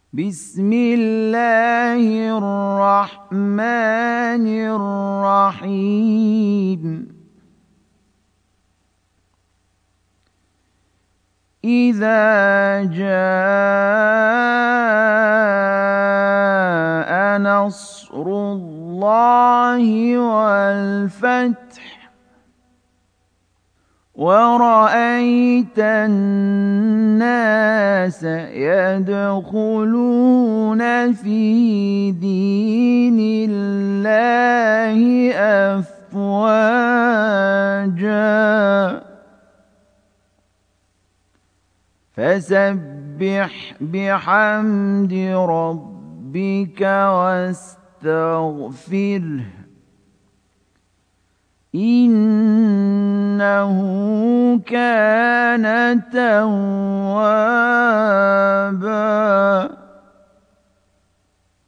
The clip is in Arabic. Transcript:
بسم الله الرحمن الرحيم إذا جاء نصر الله والفتح ورأيت الناس يدخلون في دين الله أفواجا فسبح بحمد ربك واستغفره إنه كان توابا